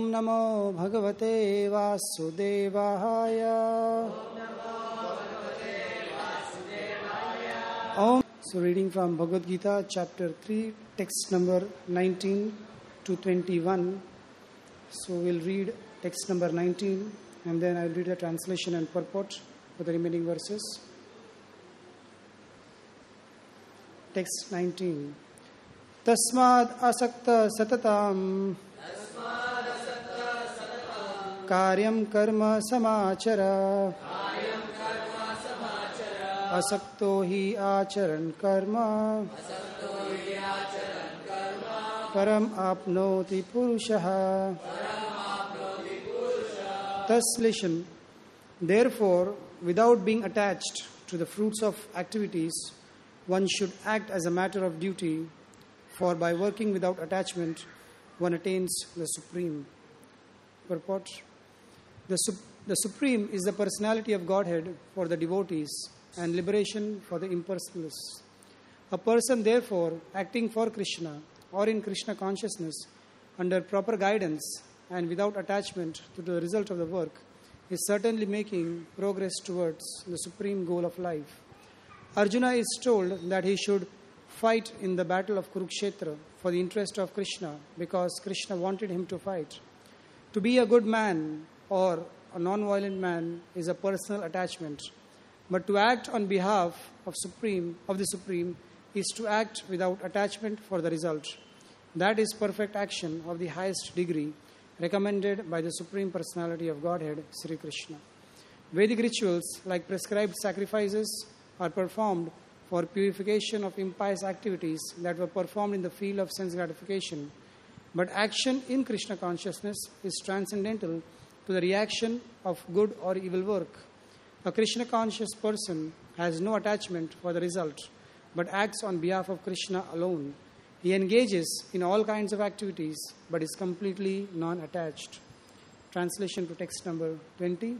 Om Namo Bhagavate Vasudevaya. Om. So reading from Bhagavad Gita, chapter 3, text number 19 to 21. So we'll read text number 19 and then I'll read the translation and purport for the remaining verses. Text 19. Tasmad asakta satatam karyam karma samachara asakto hi acharan karma param apnoti purushaha. Thus listen. Therefore, without being attached to the fruits of activities, one should act as a matter of duty, for by working without attachment, one attains the Supreme. Purport. The Supreme is the personality of Godhead for the devotees and liberation for the impersonalists. A person, therefore, acting for Krishna or in Krishna consciousness under proper guidance and without attachment to the result of the work is certainly making progress towards the supreme goal of life. Arjuna is told that he should fight in the battle of Kurukshetra for the interest of Krishna because Krishna wanted him to fight. To be a good man or a non-violent man is a personal attachment, but to act on behalf of the Supreme is to act without attachment for the result. That is perfect action of the highest degree, recommended by the Supreme Personality of Godhead, Sri Krishna. Vedic rituals like prescribed sacrifices are performed for purification of impious activities that were performed in the field of sense gratification. But action in Krishna consciousness is transcendental to the reaction of good or evil work. A Krishna conscious person has no attachment for the result, but acts on behalf of Krishna alone. He engages in all kinds of activities, but is completely non-attached. Translation to text number 20.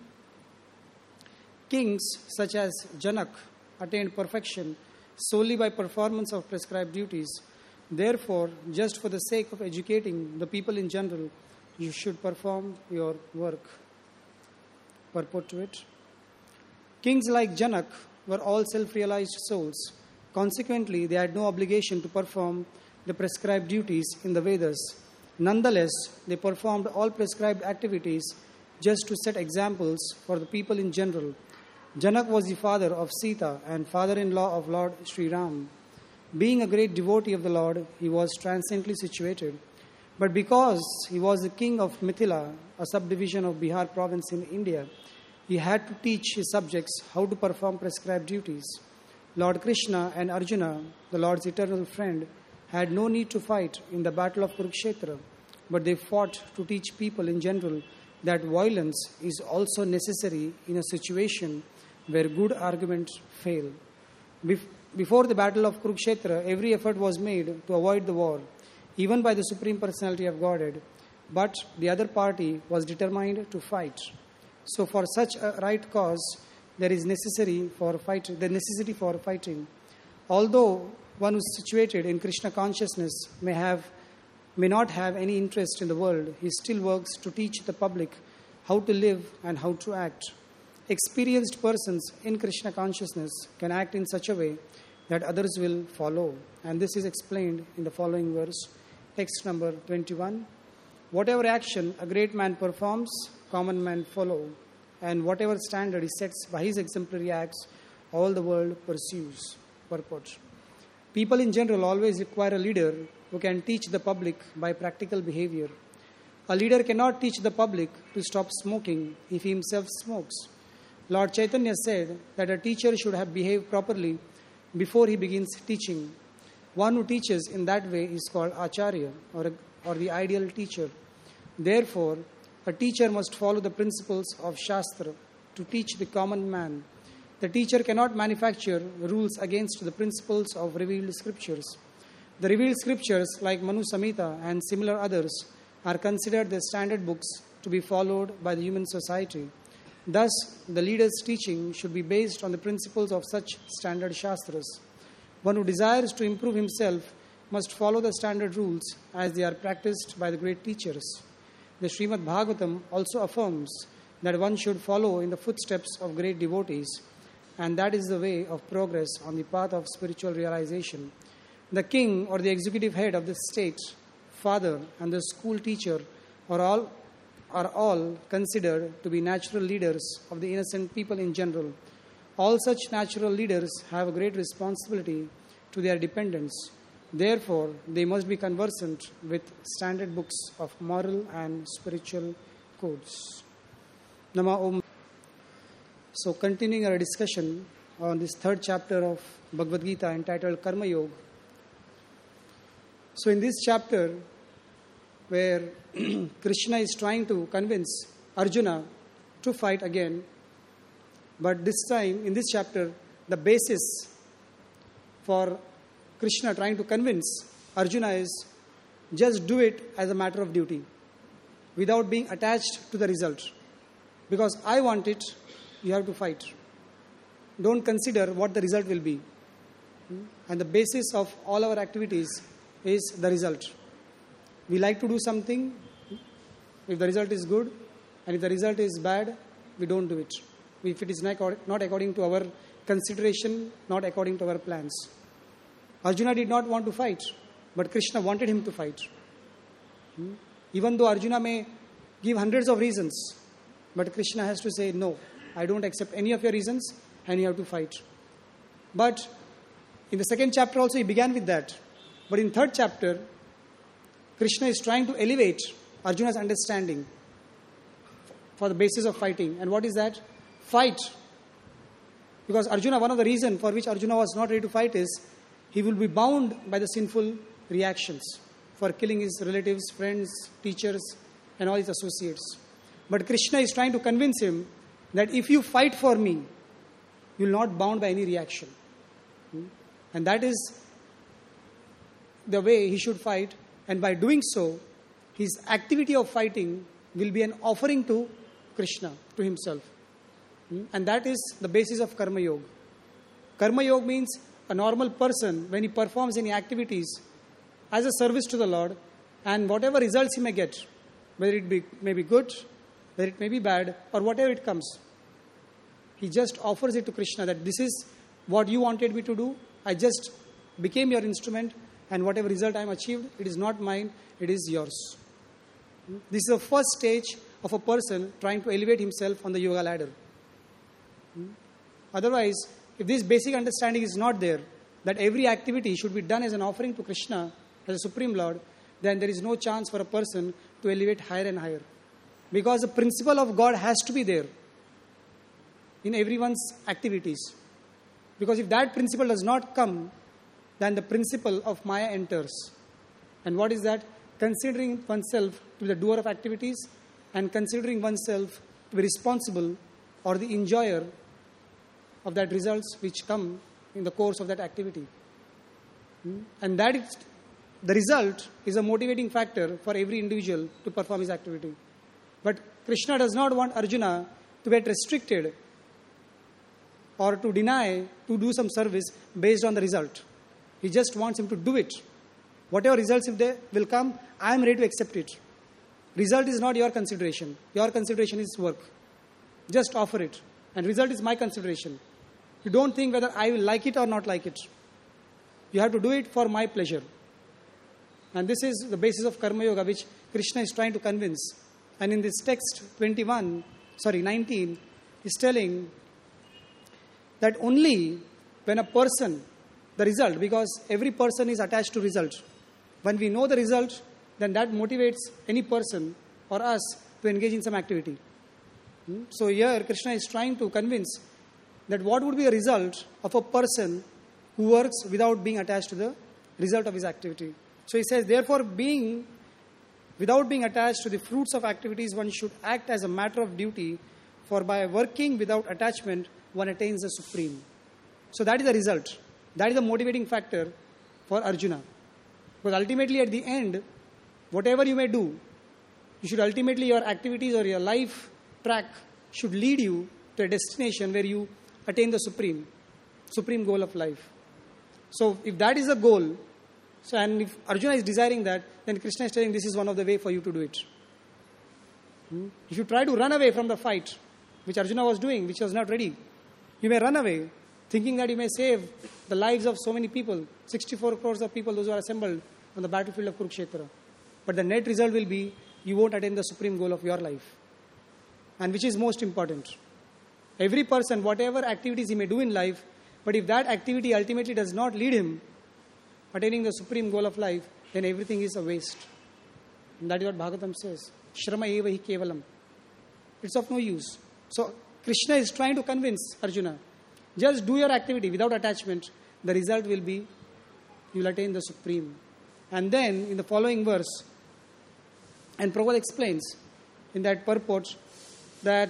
Kings such as Janak attained perfection solely by performance of prescribed duties. Therefore, just for the sake of educating the people in general, you should perform your work. Purport to it. Kings like Janak were all self-realized souls. Consequently, they had no obligation to perform the prescribed duties in the Vedas. Nonetheless, they performed all prescribed activities just to set examples for the people in general. Janak was the father of Sita and father-in-law of Lord Sri Ram. Being a great devotee of the Lord, he was transcendently situated. But because he was the king of Mithila, a subdivision of Bihar province in India, he had to teach his subjects how to perform prescribed duties. Lord Krishna and Arjuna, the Lord's eternal friend, had no need to fight in the battle of Kurukshetra, but they fought to teach people in general that violence is also necessary in a situation where good arguments fail. Before the battle of Kurukshetra, every effort was made to avoid the war, even by the Supreme Personality of Godhead, but the other party was determined to fight. So for such a right cause, there is necessity for fighting. Although one who is situated in Krishna consciousness may not have any interest in the world, he still works to teach the public how to live and how to act. Experienced persons in Krishna consciousness can act in such a way that others will follow. And this is explained in the following verse, text number 21. Whatever action a great man performs, common men follow. And whatever standard he sets by his exemplary acts, all the world pursues. Purport. People in general always require a leader who can teach the public by practical behavior. A leader cannot teach the public to stop smoking if he himself smokes. Lord Chaitanya said that a teacher should have behaved properly before he begins teaching. One who teaches in that way is called Acharya or the ideal teacher. Therefore, a teacher must follow the principles of Shastra to teach the common man. The teacher cannot manufacture rules against the principles of revealed scriptures. The revealed scriptures like Manu Samhita and similar others are considered the standard books to be followed by the human society. Thus, the leader's teaching should be based on the principles of such standard Shastras. One who desires to improve himself must follow the standard rules as they are practiced by the great teachers. The Srimad Bhagavatam also affirms that one should follow in the footsteps of great devotees, and that is the way of progress on the path of spiritual realization. The king or the executive head of the state, father, and the school teacher are all considered to be natural leaders of the innocent people in general. All such natural leaders have a great responsibility to their dependents. Therefore, they must be conversant with standard books of moral and spiritual codes. Nama Om. So, continuing our discussion on this third chapter of Bhagavad Gita entitled Karma Yoga. So, in this chapter, where Krishna is trying to convince Arjuna to fight again, but this time, in this chapter, the basis for Krishna trying to convince Arjuna is just do it as a matter of duty, without being attached to the result. Because I want it, you have to fight. Don't consider what the result will be. And the basis of all our activities is the result. We like to do something, if the result is good, and if the result is bad, we don't do it. If it is not according to our consideration, not according to our plans. Arjuna did not want to fight, but Krishna wanted him to fight. Even though Arjuna may give hundreds of reasons, but Krishna has to say, no, I don't accept any of your reasons, and you have to fight. But in the second chapter also he began with that. But in third chapter, Krishna is trying to elevate Arjuna's understanding for the basis of fighting. And what is that? Fight. Because Arjuna, one of the reasons for which Arjuna was not ready to fight is he will be bound by the sinful reactions for killing his relatives, friends, teachers, and all his associates. But Krishna is trying to convince him that if you fight for me, you will not bound by any reaction. And that is the way he should fight. And by doing so, his activity of fighting will be an offering to Krishna, to himself. And that is the basis of Karma Yoga. Karma Yoga means a normal person, when he performs any activities as a service to the Lord, and whatever results he may get, whether it may be good, whether it may be bad, or whatever it comes, he just offers it to Krishna that this is what you wanted me to do. I just became your instrument, and whatever result I am achieved, it is not mine, it is yours. This is the first stage of a person trying to elevate himself on the yoga ladder. Otherwise, if this basic understanding is not there, that every activity should be done as an offering to Krishna, as a Supreme Lord, then there is no chance for a person to elevate higher and higher. Because the principle of God has to be there in everyone's activities. Because if that principle does not come, then the principle of Maya enters. And what is that? Considering oneself to be the doer of activities and considering oneself to be responsible or the enjoyer of that results which come in the course of that activity. And that is, the result is a motivating factor for every individual to perform his activity. But Krishna does not want Arjuna to get restricted or to deny to do some service based on the result. He just wants him to do it. Whatever results if they will come, I am ready to accept it. Result is not your consideration. Your consideration is work. Just offer it. And result is my consideration. You don't think whether I will like it or not like it. You have to do it for my pleasure. And this is the basis of Karma Yoga, which Krishna is trying to convince. And in this text 19, is telling that only when a person, the result, because every person is attached to result. When we know the result, then that motivates any person or us to engage in some activity. So here Krishna is trying to convince that what would be a result of a person who works without being attached to the result of his activity. So he says, therefore, without being attached to the fruits of activities, one should act as a matter of duty, for by working without attachment, one attains the supreme. So that is the result. That is the motivating factor for Arjuna. Because ultimately at the end, whatever you may do, you should ultimately, your activities or your life track should lead you to a destination where you attain the supreme goal of life. So if that is the goal, and if Arjuna is desiring that, then Krishna is telling this is one of the way for you to do it. If you try to run away from the fight, which Arjuna was doing, which was not ready, you may run away, thinking that you may save the lives of so many people, 64 crores of people, those who are assembled on the battlefield of Kurukshetra. But the net result will be, you won't attain the supreme goal of your life. And which is most important. Every person, whatever activities he may do in life, but if that activity ultimately does not lead him attaining the supreme goal of life, then everything is a waste. And that is what Bhagavatam says. Shrama eva hi kevalam. It's of no use. So Krishna is trying to convince Arjuna, just do your activity without attachment. The result will be, you will attain the supreme. And then in the following verse, and Prabhupada explains in that purport that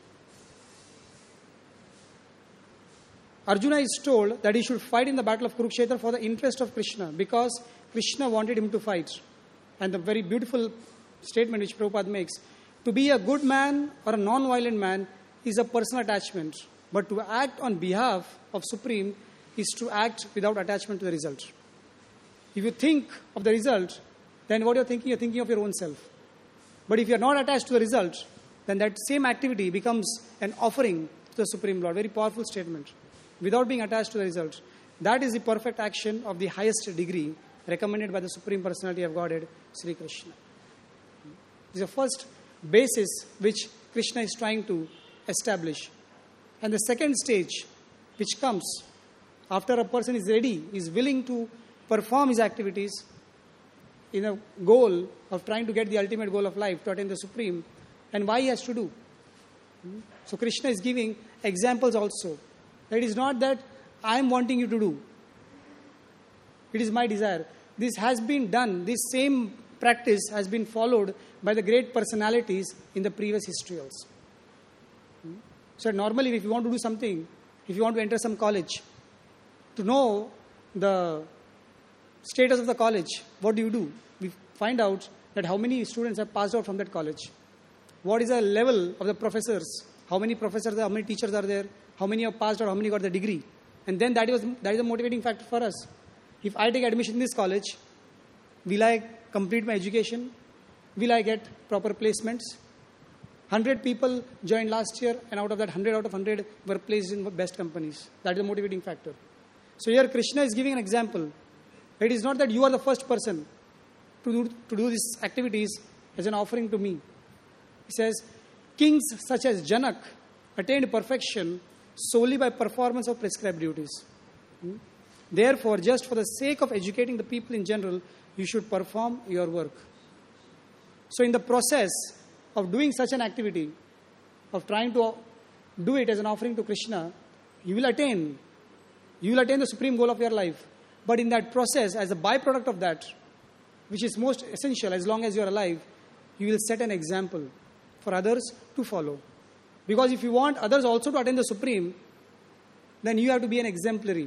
Arjuna is told that he should fight in the battle of Kurukshetra for the interest of Krishna, because Krishna wanted him to fight. And the very beautiful statement which Prabhupada makes, to be a good man or a non-violent man is a personal attachment, but to act on behalf of Supreme is to act without attachment to the result. If you think of the result, then what you're thinking of your own self. But if you're not attached to the result, then that same activity becomes an offering to the Supreme Lord. Very powerful statement. Without being attached to the result. That is the perfect action of the highest degree recommended by the Supreme Personality of Godhead, Sri Krishna. This is the first basis which Krishna is trying to establish. And the second stage which comes after a person is ready, is willing to perform his activities in a goal of trying to get the ultimate goal of life, to attain the Supreme, and why he has to do. So Krishna is giving examples also. It is not that I am wanting you to do. It is my desire. This has been done. This same practice has been followed by the great personalities in the previous history also. So normally if you want to do something, if you want to enter some college, to know the status of the college, what do? We find out that how many students have passed out from that college. What is the level of the professors? How many professors, how many teachers are there? How many have passed out? How many got the degree? And then that is a motivating factor for us. If I take admission in this college, will I complete my education? Will I get proper placements? 100 people joined last year, and out of that 100 out of 100 were placed in best companies. That is a motivating factor. So here Krishna is giving an example. It is not that you are the first person to do these activities as an offering to me. He says, kings such as Janak attained perfection solely by performance of prescribed duties. Therefore, just for the sake of educating the people in general, you should perform your work. So in the process of doing such an activity, of trying to do it as an offering to Krishna, you will attain the supreme goal of your life. But in that process, as a byproduct of that, which is most essential as long as you are alive, you will set an example for others to follow. Because if you want others also to attain the supreme, then you have to be an exemplary.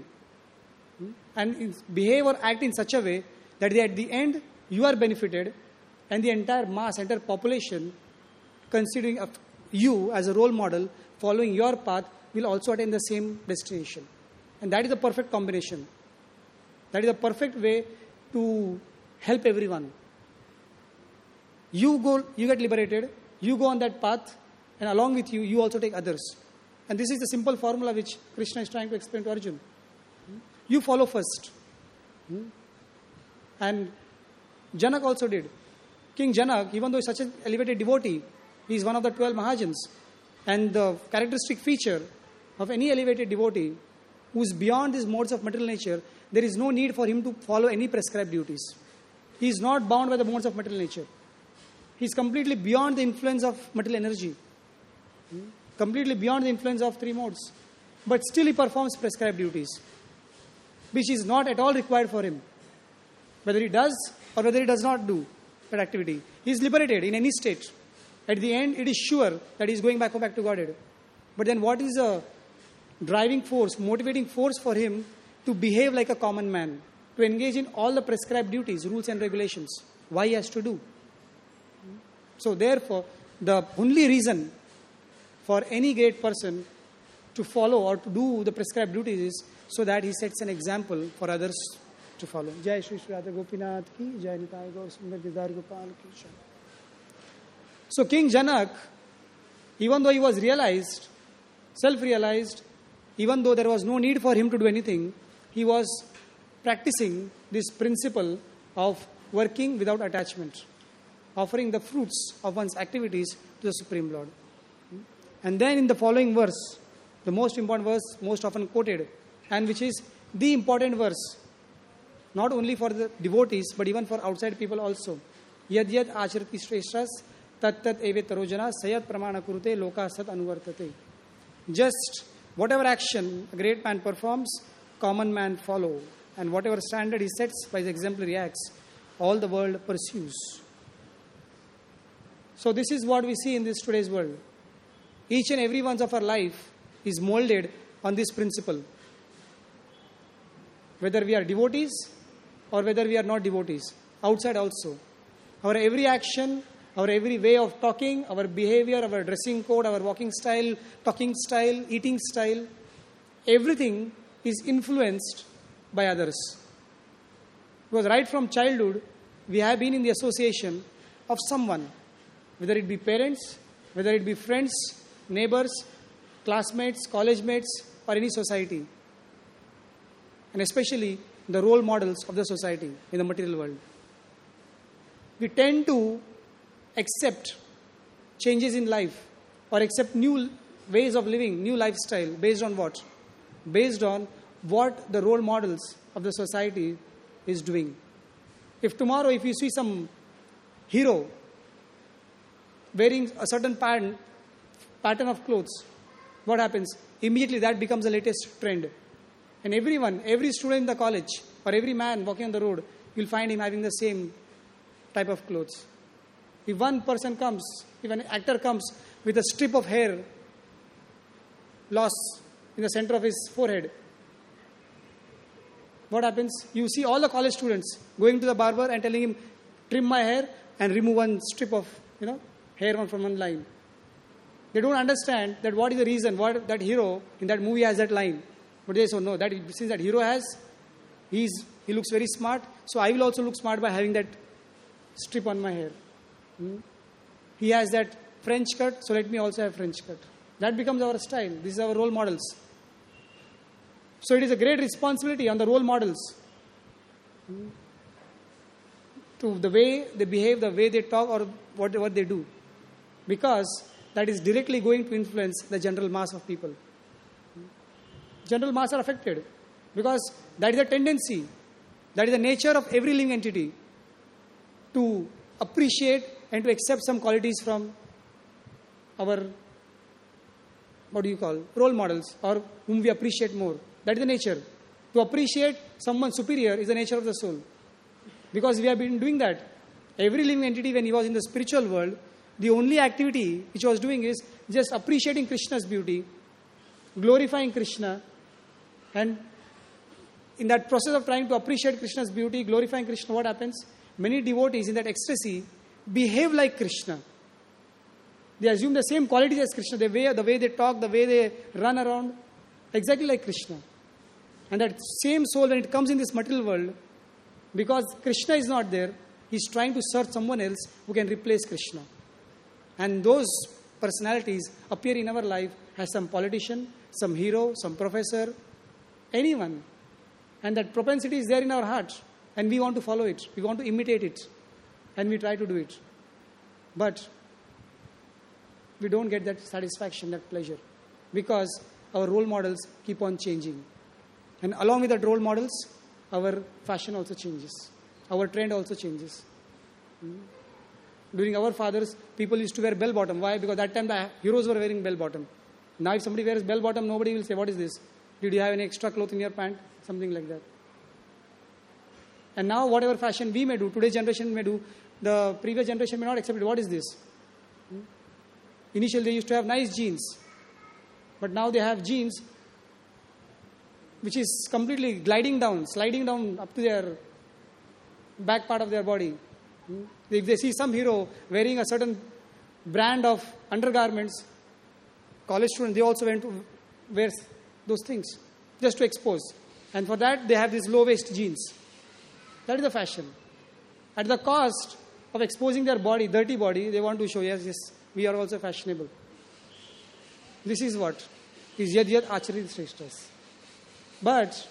And behave or act in such a way that at the end you are benefited, and the entire mass, entire population, considering you as a role model, following your path, will also attain the same destination. And that is the perfect combination. That is the perfect way to help everyone. You get liberated, you go on that path, and along with you, you also take others. And this is the simple formula which Krishna is trying to explain to Arjuna. You follow first. And Janak also did. King Janak, even though he is such an elevated devotee, he is one of the 12 Mahajans. And the characteristic feature of any elevated devotee who is beyond these modes of material nature, there is no need for him to follow any prescribed duties. He is not bound by the modes of material nature. He is completely beyond the influence of material energy. Completely beyond the influence of three modes. But still he performs prescribed duties, which is not at all required for him. Whether he does or whether he does not do that activity, he is liberated in any state. At the end, it is sure that he is going back to Godhead. But then what is the driving force, motivating force for him to behave like a common man, to engage in all the prescribed duties, rules and regulations? Why he has to do? So therefore, the only reason for any great person to follow or to do the prescribed duties is so that he sets an example for others to follow. Jai Shri Shri Radha Gopinath ki, Jai Nitai Gaur Sundar Gidhar Gopal ki. So King Janak, even though he was realized, self-realized, even though there was no need for him to do anything, he was practicing this principle of working without attachment, offering the fruits of one's activities to the Supreme Lord. And then in the following verse, the most important verse, most often quoted, and which is the important verse, not only for the devotees, but even for outside people also. Yad yad acharati shreshtas, tat tat eve tarojana, sayat pramana kurute, loka sat anuvartate. Just whatever action a great man performs, common man follow. And whatever standard he sets by his exemplary acts, all the world pursues. So this is what we see in this today's world. Each and every one of our life is molded on this principle. Whether we are devotees or whether we are not devotees. Outside also. Our every action, our every way of talking, our behavior, our dressing code, our walking style, talking style, eating style, everything is influenced by others. Because right from childhood, we have been in the association of someone, whether it be parents, whether it be friends, neighbors, classmates, college mates, or any society. And especially the role models of the society in the material world. We tend to accept changes in life or accept new ways of living, new lifestyle, based on what? Based on what the role models of the society is doing. If tomorrow, if you see some hero wearing a certain pattern of clothes, what happens? Immediately that becomes the latest trend. And everyone, every student in the college or every man walking on the road, you'll find him having the same type of clothes. If one person comes, if an actor comes with a strip of hair lost in the center of his forehead, what happens? You see all the college students going to the barber and telling him, trim my hair and remove one strip of, hair from one line. They don't understand that what is the reason, what that hero in that movie has that line. But they say, no, that since that hero has, he looks very smart, so I will also look smart by having that strip on my hair. He has that French cut, so let me also have French cut. That becomes our style. This is our role models. So it is a great responsibility on the role models to the way they behave, the way they talk, or whatever they do. Because that is directly going to influence the general mass of people. General mass are affected because that is a tendency, that is the nature of every living entity to appreciate and to accept some qualities from our, role models or whom we appreciate more. That is the nature. To appreciate someone superior is the nature of the soul. Because we have been doing that. Every living entity, when he was in the spiritual world, the only activity which he was doing is just appreciating Krishna's beauty, glorifying Krishna, and in that process of trying to appreciate Krishna's beauty, glorifying Krishna, what happens? Many devotees in that ecstasy behave like Krishna. They assume the same qualities as Krishna, the way they talk, the way they run around, exactly like Krishna. And that same soul, when it comes in this material world, because Krishna is not there, he's trying to search someone else who can replace Krishna. And those personalities appear in our life as some politician, some hero, some professor, anyone. And that propensity is there in our heart. And we want to follow it. We want to imitate it. And we try to do it. But we don't get that satisfaction, that pleasure. Because our role models keep on changing. And along with that role models, our fashion also changes. Our trend also changes. During our fathers, people used to wear bell-bottom. Why? Because that time the heroes were wearing bell-bottom. Now if somebody wears bell-bottom, nobody will say, what is this? Did you have any extra cloth in your pant? Something like that. And now whatever fashion we may do, today's generation may do, the previous generation may not accept it. What is this? Initially they used to have nice jeans. But now they have jeans which is completely gliding down, sliding down up to their back part of their body. If they see some hero wearing a certain brand of undergarments, college students, they also went to wear those things just to expose. And for that, they have these low-waist jeans. That is the fashion. At the cost of exposing their body, dirty body, they want to show, yes, we are also fashionable. This is what is Yad Yad Acharit Shreshtas. But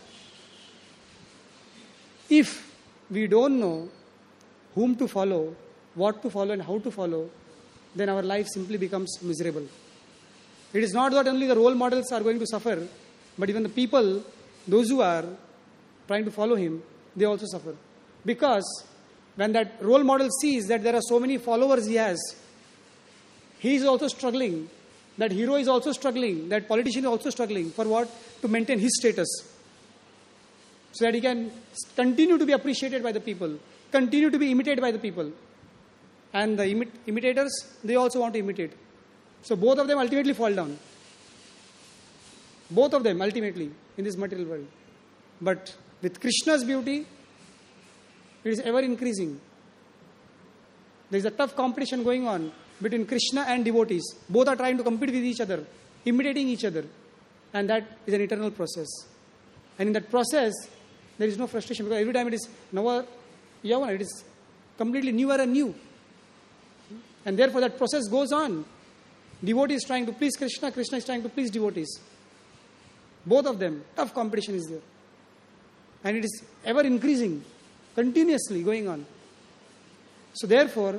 if we don't know whom to follow, what to follow and how to follow, then our life simply becomes miserable. It is not that only the role models are going to suffer, but even the people, those who are trying to follow him, they also suffer. Because when that role model sees that there are so many followers he has, he is also struggling. That hero is also struggling. That politician is also struggling. For what? To maintain his status. So that he can continue to be appreciated by the people, continue to be imitated by the people. And the imitators, they also want to imitate. So both of them ultimately fall down. Both of them ultimately in this material world. But with Krishna's beauty, it is ever increasing. There is a tough competition going on between Krishna and devotees. Both are trying to compete with each other, imitating each other. And that is an eternal process. And in that process, there is no frustration because every time it is Nava Yavana, it is completely newer and new. And therefore that process goes on. Devotee is trying to please Krishna, Krishna is trying to please devotees. Both of them, tough competition is there. And it is ever increasing, continuously going on. So therefore,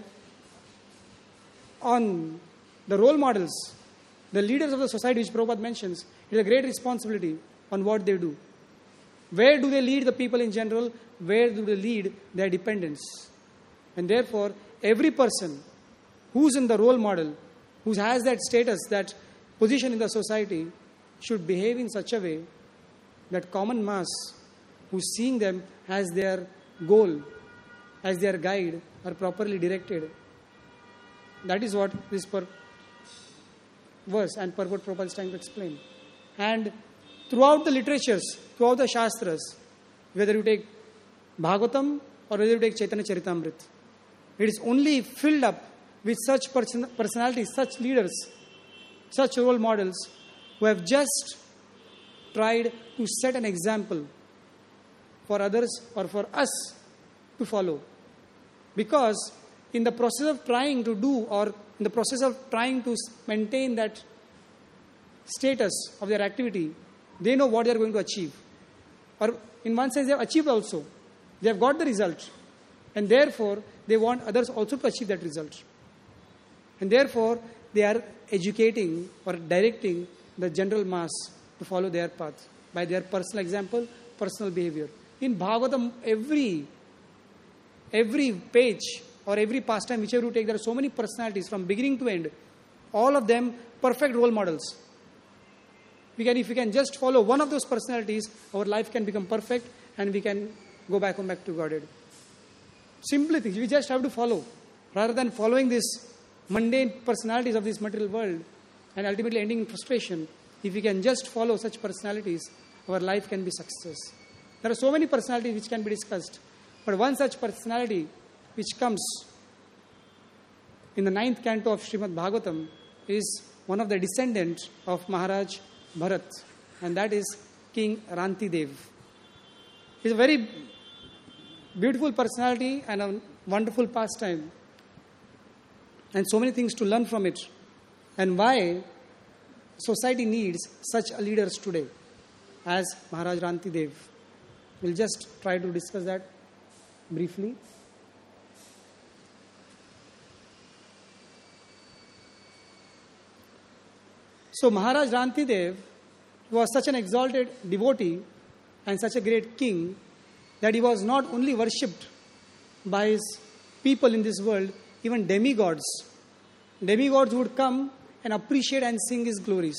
on the role models, the leaders of the society which Prabhupada mentions, it is a great responsibility on what they do. Where do they lead the people in general? Where do they lead their dependents? And therefore, every person who's in the role model, who has that status, that position in the society, should behave in such a way that common mass, who's seeing them as their goal, as their guide, are properly directed. That is what this verse and purport Prabhupada is trying to explain. And throughout the literatures, throughout the Shastras, whether you take Bhagavatam or whether you take Chaitanya Charitamrita, it is only filled up with such personalities, such leaders, such role models who have just tried to set an example for others or for us to follow. Because in the process of trying to do or in the process of trying to maintain that status of their activity, they know what they are going to achieve. Or in one sense, they have achieved also. They have got the result. And therefore, they want others also to achieve that result. And therefore, they are educating or directing the general mass to follow their path by their personal example, personal behavior. In Bhagavatam, every page or every pastime, whichever you take, there are so many personalities from beginning to end. All of them perfect role models. If we can just follow one of those personalities, our life can become perfect and we can go back to Godhead. Simply things, we just have to follow. Rather than following these mundane personalities of this material world and ultimately ending in frustration, if we can just follow such personalities, our life can be success. There are so many personalities which can be discussed. But one such personality which comes in the 9th canto of Srimad Bhagavatam is one of the descendants of Maharaj Bharat, and that is King Rantidev. He is a very beautiful personality and a wonderful pastime, and so many things to learn from it, and why society needs such leaders today as Maharaj Rantidev. We'll just try to discuss that briefly. So Maharaj Rantidev was such an exalted devotee and such a great king that he was not only worshipped by his people in this world, even demigods. Demigods would come and appreciate and sing his glories.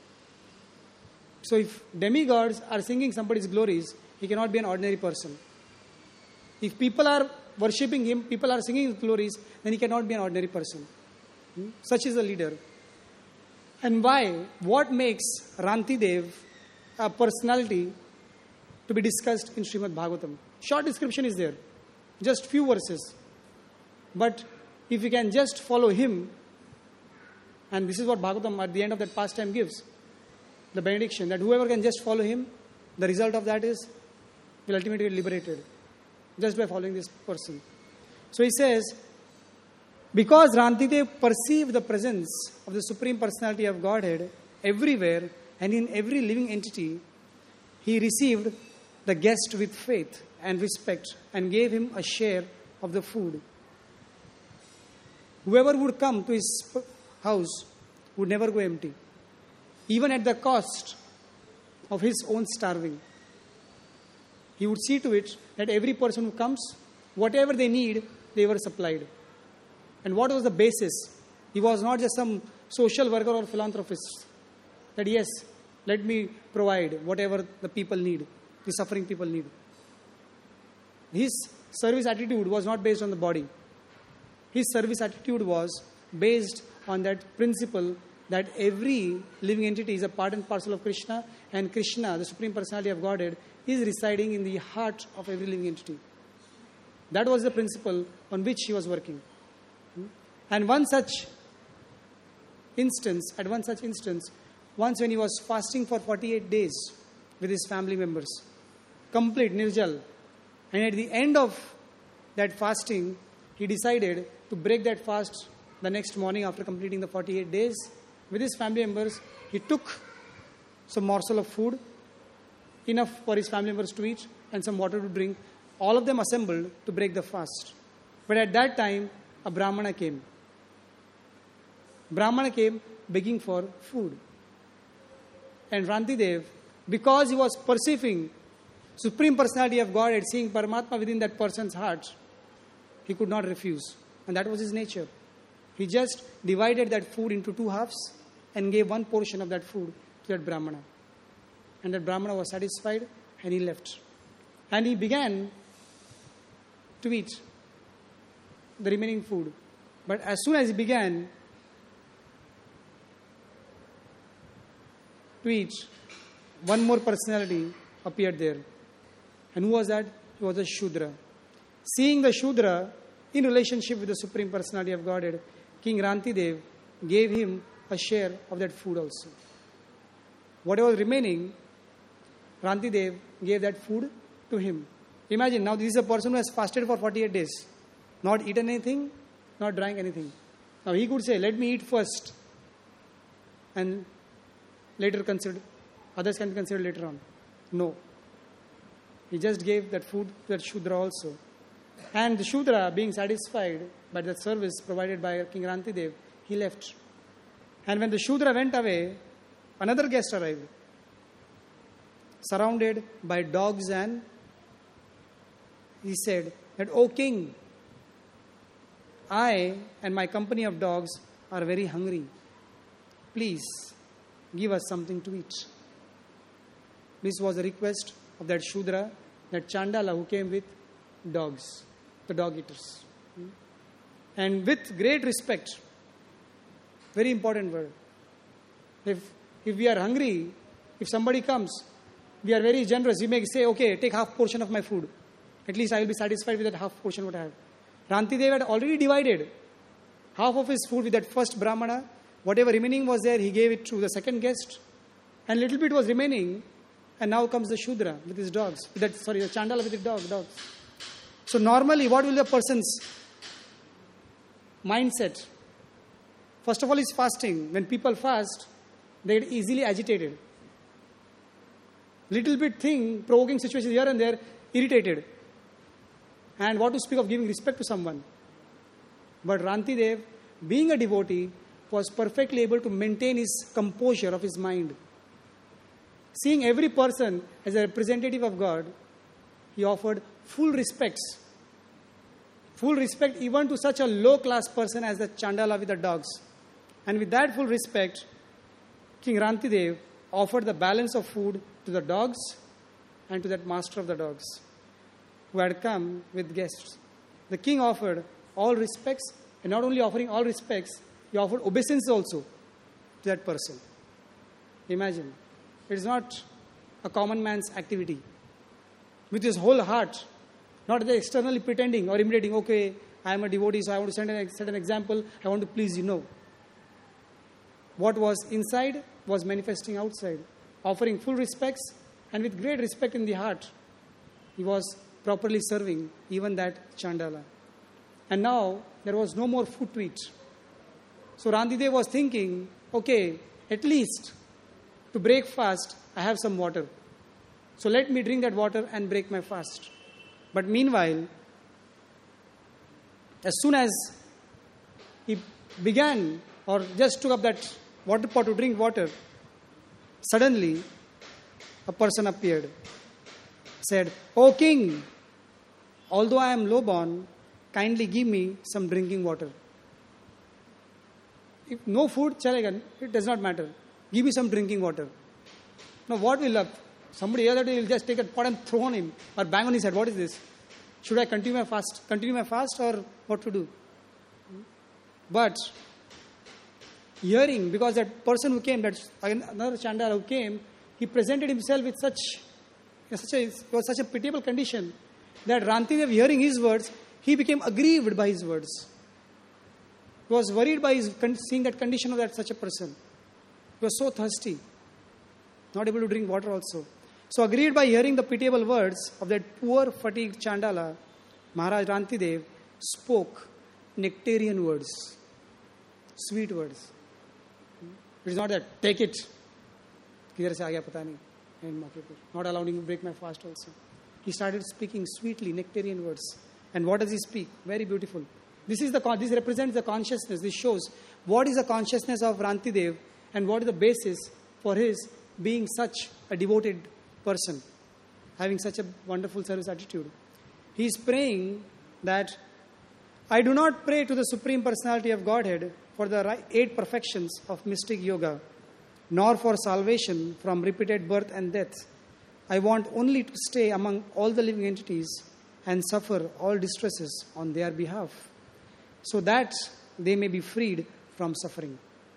So if demigods are singing somebody's glories, he cannot be an ordinary person. If people are worshipping him, people are singing his glories, then he cannot be an ordinary person. Such is a leader. And why? What makes Rantidev a personality to be discussed in Srimad Bhagavatam? Short description is there, just few verses. But if we can just follow him, and this is what Bhagavatam at the end of that pastime gives, the benediction, that whoever can just follow him, the result of that is, will ultimately be liberated, just by following this person. So he says, Because Rantidev perceived the presence of the Supreme Personality of Godhead everywhere and in every living entity, he received the guest with faith and respect and gave him a share of the food. Whoever would come to his house would never go empty, even at the cost of his own starving. He would see to it that every person who comes, whatever they need, they were supplied. And what was the basis? He was not just some social worker or philanthropist. That yes, let me provide whatever the people need, the suffering people need. His service attitude was not based on the body. His service attitude was based on that principle that every living entity is a part and parcel of Krishna, and Krishna, the Supreme Personality of Godhead, is residing in the heart of every living entity. That was the principle on which he was working. And one such instance, once when he was fasting for 48 days with his family members, complete nirjal, and at the end of that fasting, he decided to break that fast the next morning after completing the 48 days. With his family members, he took some morsel of food, enough for his family members to eat, and some water to drink. All of them assembled to break the fast. But at that time, a Brahmana came. Brahmana came begging for food. And Rantidev, because he was perceiving Supreme Personality of Godhead, seeing Paramatma within that person's heart, he could not refuse. And that was his nature. He just divided that food into two halves and gave one portion of that food to that Brahmana. And that Brahmana was satisfied and he left. And he began to eat the remaining food. But as soon as he began to eat, one more personality appeared there. And who was that? He was a Shudra. Seeing the Shudra in relationship with the Supreme Personality of Godhead, King Rantidev gave him a share of that food also. Whatever was remaining, Rantidev gave that food to him. Imagine, now this is a person who has fasted for 48 days, not eaten anything, not drank anything. Now he could say, let me eat first and later consider, others can consider later on. No. He just gave that food to that Shudra also. And the Shudra, being satisfied by the service provided by King Rantidev, he left. And when the Shudra went away, another guest arrived, surrounded by dogs, and he said that, O king, I and my company of dogs are very hungry. Please give us something to eat. This was a request of that Shudra, that Chandala who came with dogs, the dog eaters. And with great respect, very important word. If we are hungry, if somebody comes, we are very generous. We may say, okay, take half portion of my food. At least I will be satisfied with that half portion what I have. Rantidev had already divided half of his food with that first Brahmana. Whatever remaining was there, he gave it to the second guest. And little bit was remaining. And now comes the Shudra with his dogs. The Chandala with his dogs. So normally, what will the person's mindset? First of all, is fasting. When people fast, they get easily agitated. Little bit thing, provoking situations here and there, irritated. And what to speak of giving respect to someone. But Rantidev, being a devotee, was perfectly able to maintain his composure of his mind. Seeing every person as a representative of God, he offered full respect even to such a low-class person as the Chandala with the dogs. And with that full respect, King Rantidev offered the balance of food to the dogs and to that master of the dogs who had come with guests. The king offered all respects, and not only offering all respects, he offered obeisance also to that person. Imagine. It is not a common man's activity. With his whole heart, not externally pretending or imitating, okay, I am a devotee, so I want to set an example, I want to please you. No. What was inside was manifesting outside, offering full respects, and with great respect in the heart, he was properly serving even that Chandala. And now there was no more food to eat. So Rantidev was thinking, okay, at least to break fast, I have some water. So let me drink that water and break my fast. But meanwhile, as soon as he began or just took up that water pot to drink water, suddenly a person appeared, said, "O king, although I am lowborn, kindly give me some drinking water." If no food, chalega, it does not matter. Give me some drinking water. Now what will up? Somebody else will just take a pot and throw on him or bang on his head. What is this? Should I continue my fast or what to do? But hearing, because that person who came, that another Chandala who came, he presented himself with such a pitiable condition that Rantidev, hearing his words, he became aggrieved by his words. He was worried by seeing that condition of that such a person. He was so thirsty, not able to drink water also. So aggrieved by hearing the pitiable words of that poor fatigued Chandala, Maharaj Rantidev spoke nectarian words, sweet words. It is not that, take it. Kidhar se aa gaya pata nahi. Not allowing me to break my fast also. He started speaking sweetly, nectarian words. And what does he speak? Very beautiful. This represents the consciousness. This shows what is the consciousness of Rantidev and what is the basis for his being such a devoted person, having such a wonderful service attitude. He is praying that I do not pray to the Supreme Personality of Godhead for the 8 perfections of mystic yoga, nor for salvation from repeated birth and death. I want only to stay among all the living entities and suffer all distresses on their behalf, so that they may be freed from suffering.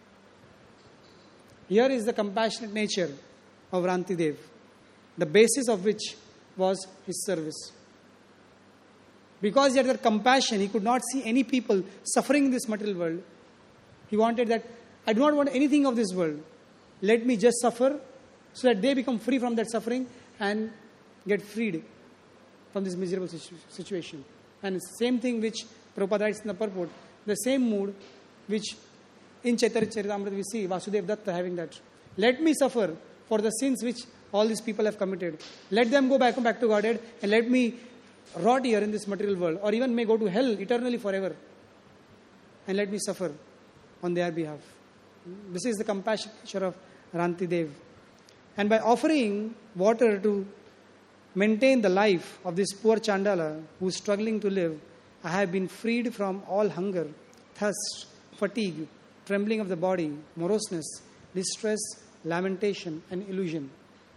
Here is the compassionate nature of Rantidev, the basis of which was his service. Because he had that compassion, he could not see any people suffering in this material world. He wanted that, I do not want anything of this world. Let me just suffer so that they become free from that suffering and get freed from this miserable situation. And it's the same thing which Prabhupada writes in the purport, the same mood which in Chaitanya Charitamrita we see Vasudev Datta having that. Let me suffer for the sins which all these people have committed. Let them go back to Godhead and let me rot here in this material world, or even may go to hell eternally forever. And let me suffer on their behalf. This is the compassion of Rantidev. And by offering water to maintain the life of this poor Chandala who is struggling to live, I have been freed from all hunger, thirst, fatigue, trembling of the body, moroseness, distress, lamentation, and illusion.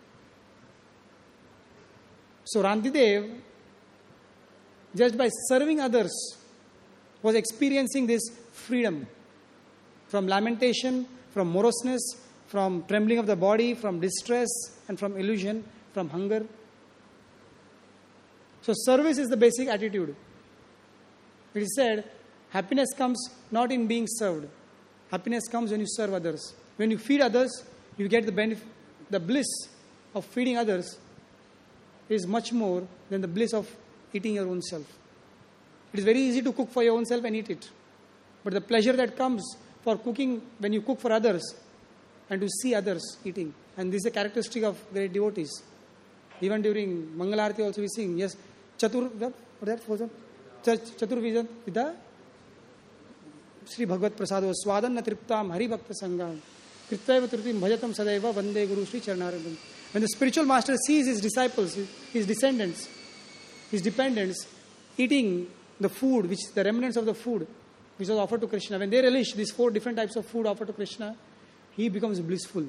So Rantidev, just by serving others, was experiencing this freedom from lamentation, from moroseness, from trembling of the body, from distress, and from illusion, from hunger. So service is the basic attitude. It is said, happiness comes not in being served. Happiness comes when you serve others. When you feed others, you get the benefit. The bliss of feeding others is much more than the bliss of eating your own self. It is very easy to cook for your own self and eat it. But the pleasure that comes for cooking when you cook for others and to see others eating. And this is a characteristic of great devotees. Even during Mangalarati also we sing, yes, Chaturvida Sri Bhagavad Prasado Swadanna Triptam Hari Bhakta Sangam Krittaiva Tritim Bhajatam Sadaiva Vande Guru Sri Charanarindam. When the spiritual master sees his disciples, his descendants, his dependents eating the food, which is the remnants of the food which was offered to Krishna, when they relish these 4 different types of food offered to Krishna, he becomes blissful.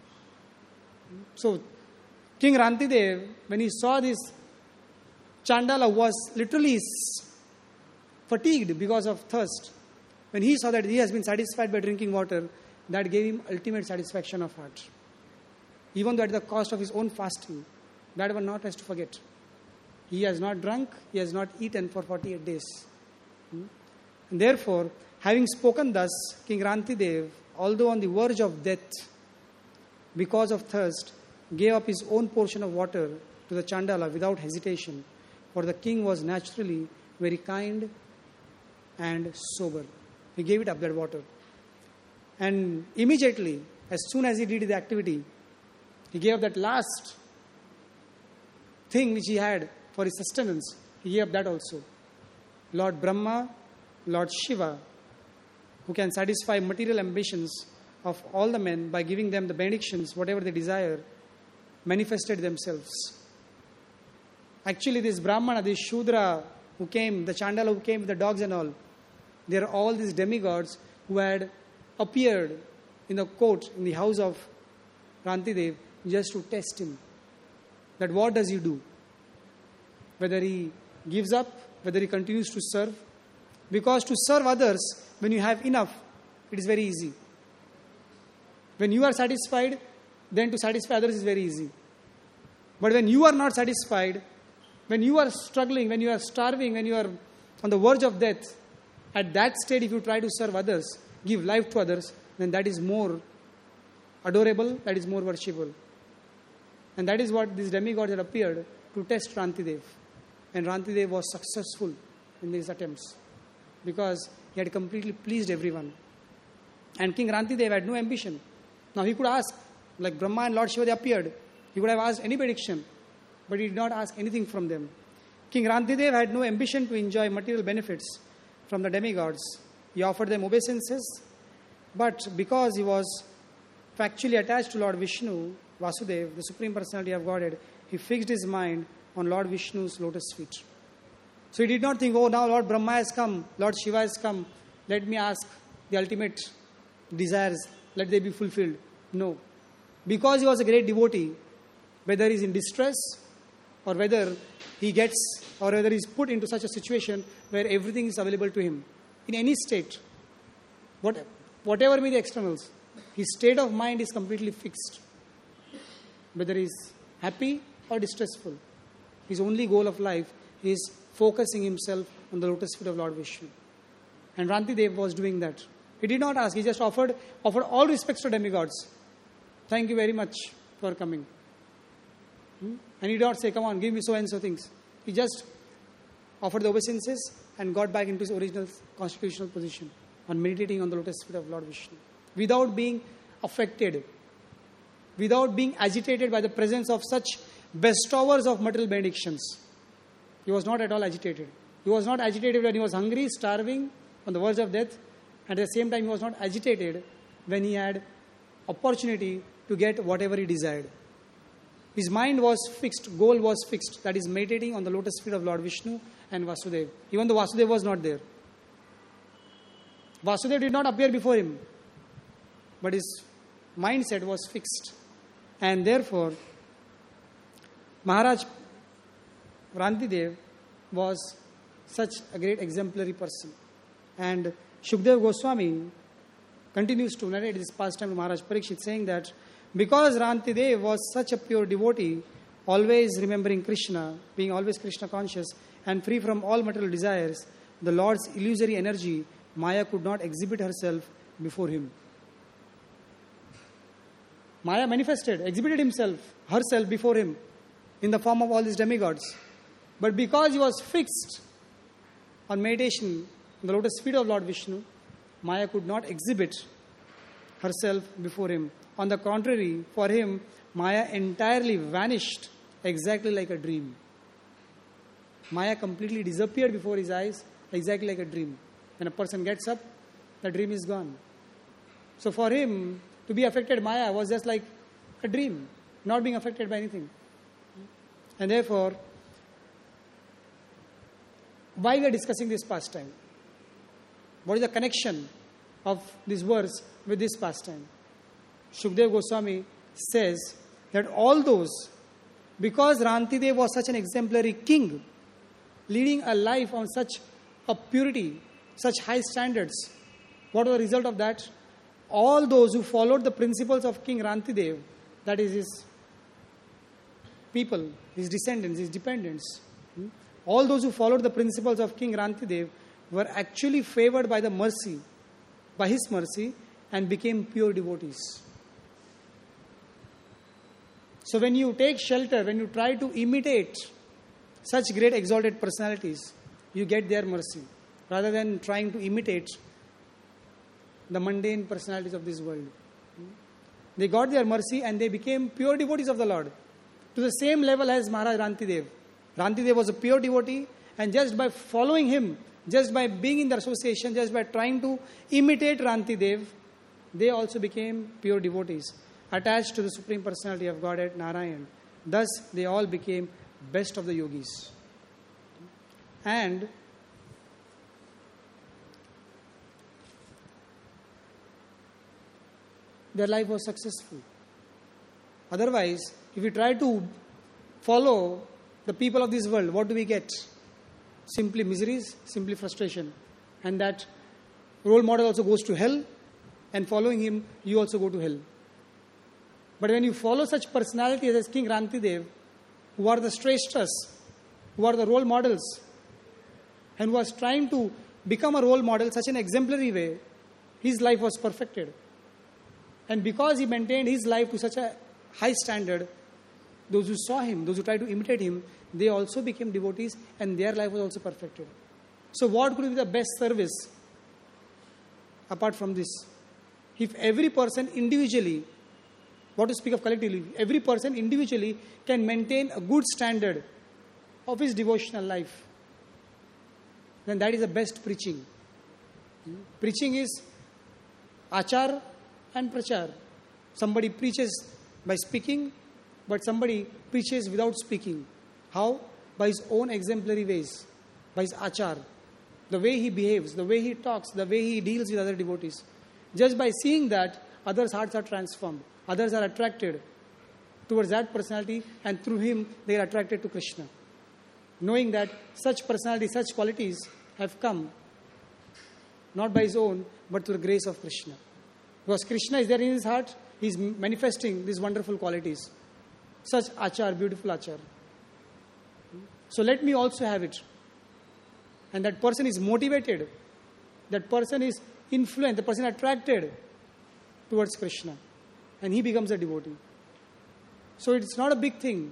So King Rantidev, when he saw this Chandala was literally fatigued because of thirst, when he saw that he has been satisfied by drinking water, that gave him ultimate satisfaction of heart. Even though at the cost of his own fasting, that one not has to forget. He has not drunk, he has not eaten for 48 days. And therefore, having spoken thus, King Rantidev, although on the verge of death, because of thirst, gave up his own portion of water to the Chandala without hesitation, for the king was naturally very kind and sober. He gave it up, that water. And immediately, as soon as he did the activity, he gave up that last thing which he had for his sustenance. He gave up that also. Lord Brahma, Lord Shiva, who can satisfy material ambitions of all the men by giving them the benedictions, whatever they desire, manifested themselves. Actually, this Brahmana, this Shudra who came, the Chandala who came with the dogs and all, they are all these demigods who had appeared in the court, in the house of Rantidev, just to test him. That what does he do? Whether he gives up, whether he continues to serve. Because to serve others, when you have enough, it is very easy. When you are satisfied, then to satisfy others is very easy. But when you are not satisfied, when you are struggling, when you are starving, when you are on the verge of death, at that state, if you try to serve others, give life to others, then that is more adorable, that is more worshipable. And that is what these demigods had appeared to test Rantidev. And Rantidev was successful in these attempts because he had completely pleased everyone. And King Rantidev had no ambition. Now he could ask, like Brahma and Lord Shiva, they appeared. He could have asked any benediction, but he did not ask anything from them. King Rantidev had no ambition to enjoy material benefits from the demigods. He offered them obeisances, but because he was factually attached to Lord Vishnu, Vasudeva, the Supreme Personality of Godhead, he fixed his mind on Lord Vishnu's lotus feet. So he did not think, oh, now Lord Brahma has come, Lord Shiva has come, let me ask the ultimate desires, let they be fulfilled. No. Because he was a great devotee, whether he is in distress or whether he gets or whether he is put into such a situation where everything is available to him, in any state, whatever may the externals, his state of mind is completely fixed. Whether he is happy or distressful, his only goal of life is focusing himself on the lotus feet of Lord Vishnu. And Rantidev was doing that. He did not ask, he just offered all respects to demigods. Thank you very much for coming. And he did not say, come on, give me so and so things. He just offered the obeisances and got back into his original constitutional position on meditating on the lotus feet of Lord Vishnu. Without being affected, without being agitated by the presence of such bestowers of material benedictions. He was not at all agitated. He was not agitated when he was hungry, starving, on the verge of death. And at the same time, he was not agitated when he had opportunity to get whatever he desired. His mind was fixed, goal was fixed, that is meditating on the lotus feet of Lord Vishnu and Vasudeva. Even though Vasudeva was not there. Vasudeva did not appear before him, but his mindset was fixed. And therefore, Maharaj Rantidev was such a great exemplary person. And Shukdev Goswami continues to narrate this pastime to Maharaj Parikshit, saying that because Rantidev was such a pure devotee, always remembering Krishna, being always Krishna conscious and free from all material desires, the Lord's illusory energy, Maya, could not exhibit herself before him. Maya manifested, exhibited herself before him in the form of all these demigods. But because he was fixed on meditation on the lotus feet of Lord Vishnu, Maya could not exhibit herself before him. On the contrary, for him, Maya entirely vanished exactly like a dream. Maya completely disappeared before his eyes exactly like a dream. When a person gets up, the dream is gone. So for him, to be affected Maya was just like a dream, not being affected by anything. And therefore, why we are discussing this pastime? What is the connection of this verse with this pastime? Shukdev Goswami says that all those, because Rantidev was such an exemplary king, leading a life on such a purity, such high standards, what was the result of that? All those who followed the principles of King Rantidev, that is his people, his descendants, his dependents, all those who followed the principles of King Rantidev were actually favored by his mercy, and became pure devotees. So when you take shelter, when you try to imitate such great exalted personalities, you get their mercy. rather than trying to imitate the mundane personalities of this world. They got their mercy and they became pure devotees of the Lord, to the same level as Maharaj Rantidev. Rantidev was a pure devotee, and just by following him, just by being in the association, just by trying to imitate Rantidev, they also became pure devotees, attached to the Supreme Personality of Godhead, Narayan. Thus, they all became best of the yogis. And their life was successful. Otherwise, if we try to follow the people of this world, what do we get? Simply miseries, simply frustration. And that role model also goes to hell, and following him, you also go to hell. But when you follow such personalities as King Rantidev, who are the Shreshtas, who are the role models, and who was trying to become a role model such an exemplary way, his life was perfected. And because he maintained his life to such a high standard, those who saw him, those who tried to imitate him, they also became devotees and their life was also perfected. So what could be the best service apart from this? If every person individually, what to speak of collectively, every person individually can maintain a good standard of his devotional life, then that is the best preaching. Preaching is achar and prachar. Somebody preaches by speaking, but somebody preaches without speaking. How? By his own exemplary ways, by his achar, the way he behaves, the way he talks, the way he deals with other devotees. Just by seeing that, others' hearts are transformed. Others are attracted towards that personality, and through him they are attracted to Krishna. Knowing that such personalities, such qualities have come not by his own, but through the grace of Krishna. Because Krishna is there in his heart, he is manifesting these wonderful qualities. Such achar, beautiful achar. So let me also have it. And that person is motivated. That person is influenced. The person attracted towards Krishna. And he becomes a devotee. So it's not a big thing.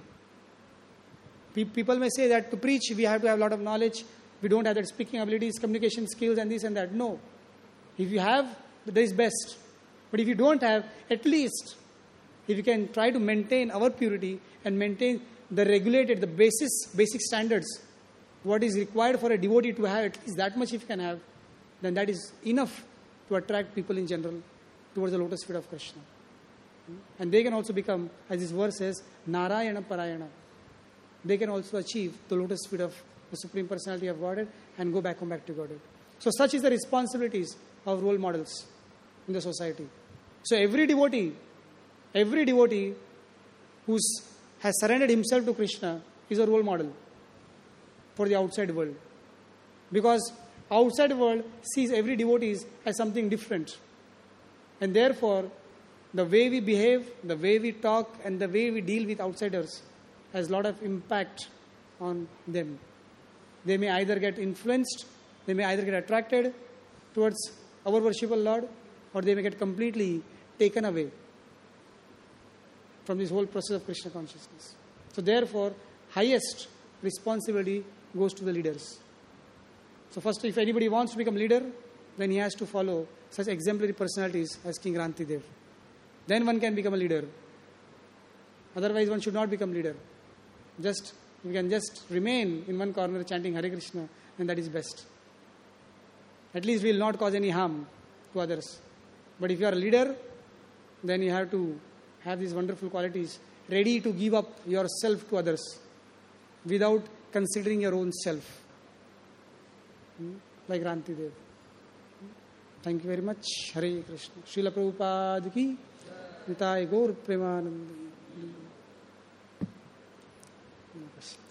People may say that to preach we have to have a lot of knowledge. We don't have that speaking abilities, communication skills and this and that. No. If you have, that is best. But if you don't have, at least if you can try to maintain our purity and maintain the regulated, the basic standards, what is required for a devotee to have, at least that much if you can have, then that is enough to attract people in general towards the lotus feet of Krishna. And they can also become, as this verse says, Narayana Parayana. They can also achieve the lotus feet of the Supreme Personality of Godhead and go back to Godhead. So such is the responsibilities of role models in the society. So every devotee who has surrendered himself to Krishna is a role model for the outside world. Because outside world sees every devotee as something different. And therefore, the way we behave, the way we talk, and the way we deal with outsiders has a lot of impact on them. They may either get influenced, they may either get attracted towards our worshipful Lord, or they may get completely taken away from this whole process of Krishna consciousness. So therefore, highest responsibility goes to the leaders. So first, if anybody wants to become leader, then he has to follow such exemplary personalities as King Rantidev. Then one can become a leader. Otherwise, one should not become leader. You can just remain in one corner chanting Hare Krishna, and that is best. At least we will not cause any harm to others. But if you are a leader, then you have to have these wonderful qualities, ready to give up yourself to others without considering your own self. Like Rantidev. Thank you very much. Hare Krishna. Srila Prabhupada ki Nitai Gaur Premanandi.